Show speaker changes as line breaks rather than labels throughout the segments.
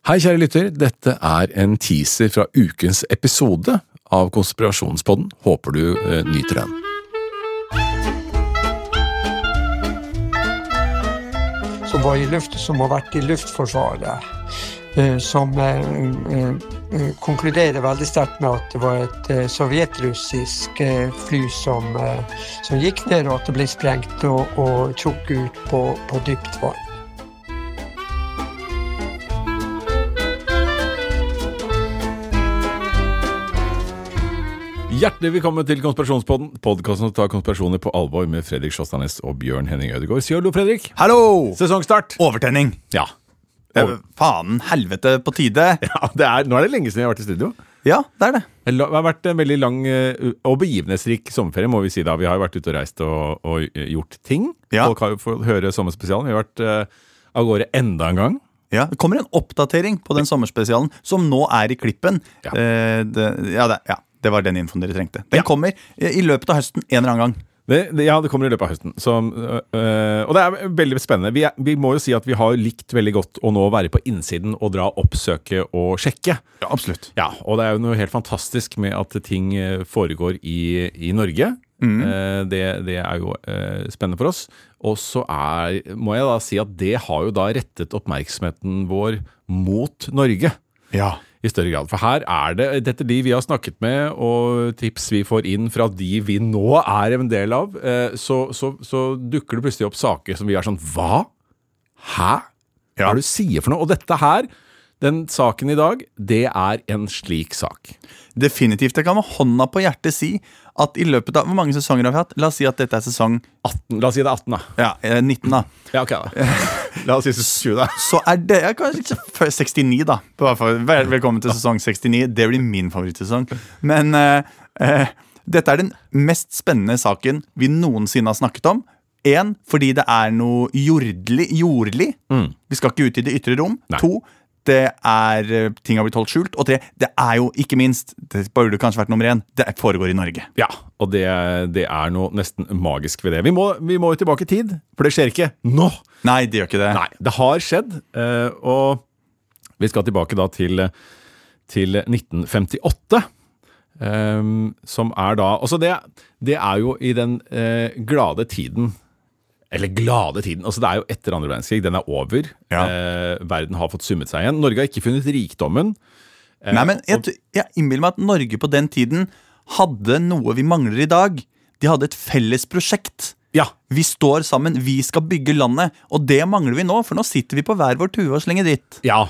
Hei kjære lytter, dette en teaser fra ukens episode av Konspirasjonspodden. Håper du nyter den.
Som var i luft, som har vært i luftforsvaret, som konkluderer veldig sterkt med at det var et sovjetrussisk fly som gikk ned, og at det ble sprengt og trukket ut på dypt vann.
Hjertelig velkommen til Konspirasjonspodden, podcasten som tar konspirasjoner på alvor med Fredrik Sjåstadnes og Bjørn Henning Ødegaard. Si hallo, Fredrik.
Hallo!
Sesongstart.
Overtenning.
Ja.
Faen, helvete på tide.
Ja, nå det lenge siden vi har vært i studio.
Ja, det det.
Det har vært en veldig lang og begivenhetsrik sommerferie, må vi si da. Vi har jo vært ute og reist og gjort ting.
Ja.
Folk har jo fått høre sommerspesialen. Vi har vært av gårde enda en gang.
Ja, det kommer en oppdatering på den sommerspesialen, som nå i klippen.
Ja.
Det var den infoen dere trengte. Den kommer i løpet av høsten en eller annen gang.
Det kommer i løpet av høsten. Og det veldig spennende. Vi må jo si at vi har likt veldig godt å nå være på innsiden og dra oppsøke og sjekke.
Ja, absolutt.
Ja, og det jo noe helt fantastisk med at ting foregår i Norge. Det jo spennende for oss. Og så må jeg da si at det har jo da rettet oppmerksomheten vår mot Norge.
Ja.
I større grad, for her dette de vi har snakket med, og tips vi får inn fra de vi nå en del av, så dukker det plutselig opp saker som vi sånn, hva? Hæ? Hva du sier for noe? Og dette her, den saken i dag, det en slik sak.
Definitivt, jeg kan med hånda på hjertet si at i løpet av, hvor mange sesonger har vi hatt? La oss si at dette sesong
18, la oss si det 18 da.
Ja, 19 da.
Ja, ok da. La oss si 20 da.
Så det, kanskje 69 da. Velkommen til sesong 69. Det blir min favorittsesong. Men dette den mest spennende saken vi noensinne har snakket om. En, fordi det noe jordlig. Vi skal ikke ut i det ytre rom.
Nei.
2, det ting har blitt holdt skjult. Og 3, det jo ikke minst, det burde kanskje vært nummer 1, det foregår i Norge.
Ja, og det noe nesten magisk ved det. Vi må jo tilbake i tid, for det skjer ikke nå.
Nei, det gjør ikke det.
Nei, det har skjedd, og vi skal tilbake da til 1958, som da, også det jo i den glade tiden, altså det jo etter andre verdenskrig, den over,
Ja.
Verden har fått summet seg igjen, Norge har ikke funnet rikdommen.
Nei, men jeg innbiller meg at Norge på den tiden hadde noe vi mangler i dag. De hadde et felles prosjekt.
Ja.
Vi står sammen, vi skal bygge landet, og det mangler vi nå, for nå sitter vi på hver vår tue og slenger dritt.
Ja,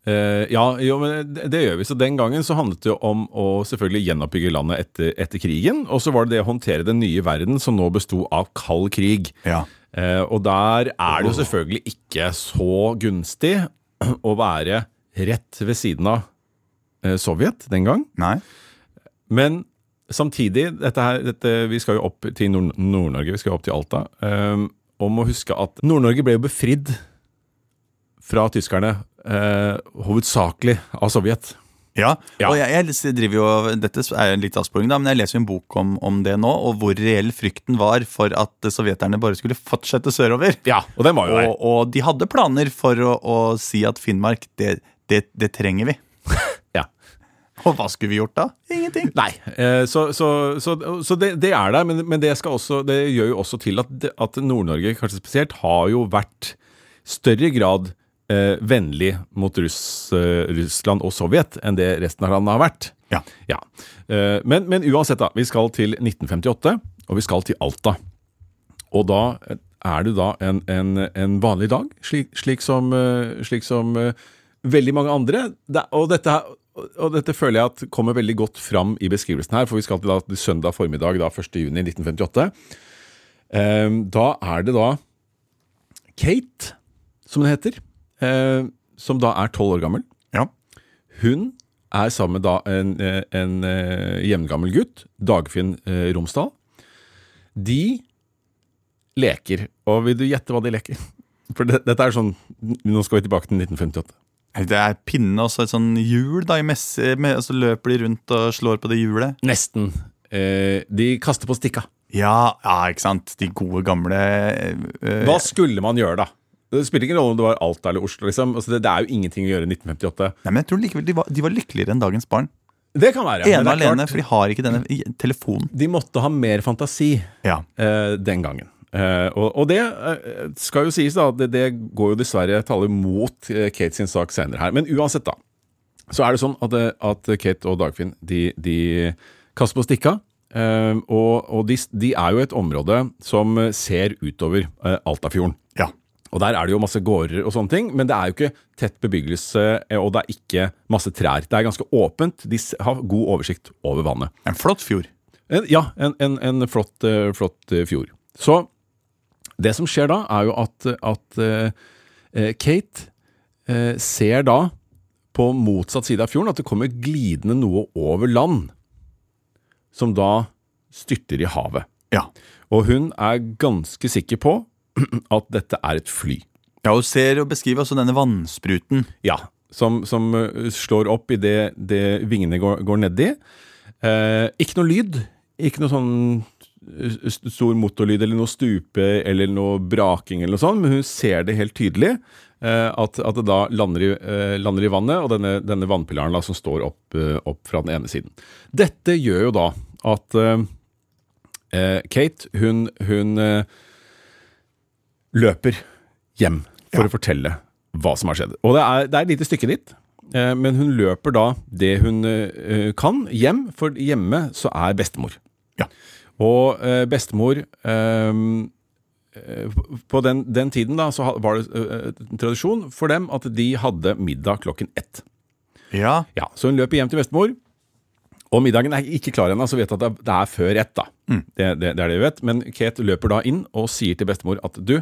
men det gjør vi. Så den gangen så handlet det jo om å selvfølgelig gjenoppbygge landet etter krigen, og så var det å håndtere den nye verden som nå bestod av kald krig.
Ja.
Og der det jo selvfølgelig ikke så gunstig å være rett ved siden av Sovjet den gang.
Nei.
Men samtidig, vi skal jo opp til Nord-Norge, vi skal opp til Alta, og må huske at Nord-Norge ble jo befridd fra tyskerne, hovedsakelig av Sovjet.
Ja,
Ja.
og jeg driver jo, dette en litt avsporing da, men jeg leser jo en bok om det nå, og hvor reell frykten var for at sovjeterne bare skulle fortsette sørover.
Ja, og den var jo der.
Og de hadde planer for å si at Finnmark, det trenger vi.
Ja.
Og hva skulle vi gjort da? Ingenting.
Nei, så det der, men det gjør jo også til at Nord-Norge, kanskje spesielt, har jo vært større grad vennlig mot Russland og Sovjet enn det resten av landet har vært.
Ja.
Ja. Men uansett da, vi skal til 1958, og vi skal til Alta. Og da det da en vanlig dag, slik som veldig mange andre. Og dette føler jeg at kommer veldig godt fram i beskrivelsen her, for vi skal til søndag formiddag, da 1. juni 1958. Da det da Kate, som det heter, som da 12 år gammel.
Ja.
Hun sammen med da en jevngammel gutt, Dagfinn Romsdal. De leker, og vil du gjette hva de leker? For dette sånn, nå skal vi tilbake til 1958.
Det pinne og så et sånn hjul da, og så løper de rundt og slår på det hjulet.
Nesten. De kaster på stikka.
Ja, ikke sant. De gode gamle
Hva skulle man gjøre da? Det spilte ingen rolle om det var Alta eller Oslo. Liksom. Altså, det er jo ingenting å gjøre i 1958.
Nei, men jeg tror likevel de var lykkeligere enn dagens barn.
Det kan være.
Ene alene, for de har ikke denne telefonen.
De måtte ha mer fantasi den gangen. Og det skal jo sies da, det går jo dessverre taler mot Kate sin sak senere her. Men uansett da, så er det sånn at Kate og Dagfinn, de kaster på stikka, og de er jo et område som ser utover Altafjorden.
Ja.
Og der er det jo masse gårder og sånne ting, men det er jo ikke tett bebyggelse, og det er ikke masse trær. Det er ganske åpent, de har god oversikt over vannet.
En flott fjord.
Ja, en flott fjord. Så det som skjer da, er jo at Kate ser da på motsatt side av fjorden at det kommer glidende noe over land, som da styrter i havet.
Ja.
Og hun er ganske sikker på at dette er et fly.
Ja, og ser og beskriver også denne vannspruten.
Ja, som slår opp i det vingene går ned i. Ikke noe lyd, ikke noe sånn stor motorlyd eller noe stupe eller noe braking eller noe sånt, men hun ser det helt tydelig at det da lander i vannet, og denne vannpilaren da, som står opp fra den ene siden. Dette gjør jo da at Kate, hun løper hjem for å fortelle hva som har skjedd. Og det er et lite stykke dit, men hun løper da det hun kan hjem, for hjemme så er bestemor.
Ja.
Og bestemor på den tiden da, så var det en tradisjon for dem at de hadde middag 1:00.
Ja.
Ja, så hun løper hjem til bestemor, og middagen er ikke klar ennå, så vet at det er før 1 da. Det er det vi vet, men Kate løper da inn og sier til bestemor at du,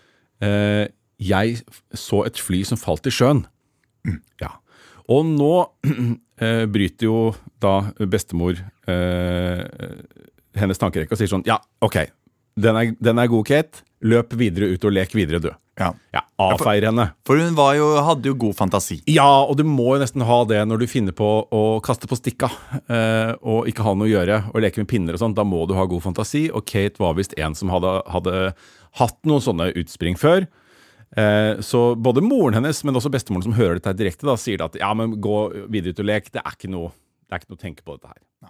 jeg så et fly som falt i sjøen. Ja. Og nå bryter jo da bestemor hennes tankerekke og sier sånn, ja, ok, den er god, Kate, løp videre ut og lek videre, du.
Ja.
Ja, avfeir henne.
For hun hadde jo god fantasi.
Ja, og du må jo nesten ha det når du finner på å kaste på stikka, og ikke ha noe å gjøre, og leke med pinner og sånt, da må du ha god fantasi, og Kate var vist en som hadde hatt noen sånne utspring før. Så både moren hennes, men også bestemoren som hører dette direkte, da, sier at ja, men gå videre ut og lek, det er ikke noe å tenke på dette her. Nei.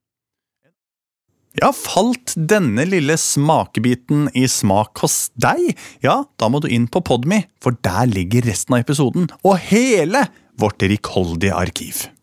Ja, falt denne lille smakebiten i smak hos deg? Ja, da må du inn på Podme, for der ligger resten av episoden og hele vårt rikholdige arkiv.